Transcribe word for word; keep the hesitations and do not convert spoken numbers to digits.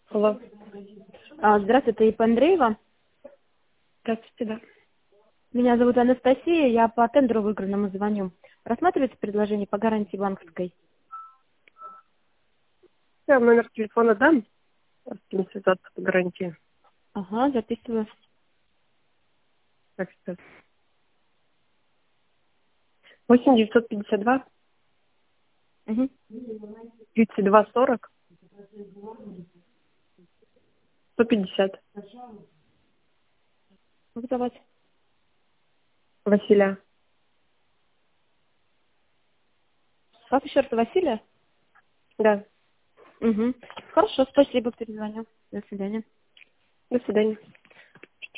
Алло. А, Здравствуйте, Ип Андреева. Здравствуйте, да. Меня зовут Анастасия, я по тендеру выигранному звоню. Рассматриваете предложение по гарантии банковской? Я вам номер телефона дам, с кем связаться по гарантии. Ага, записываю. Так что восемь девятьсот пятьдесят два Угу. тридцать два сорок сто пятьдесят. Как зовут? Василия. Как еще раз, Василия? Да. Угу. Хорошо, спасибо, перезвоню. До свидания. До свидания.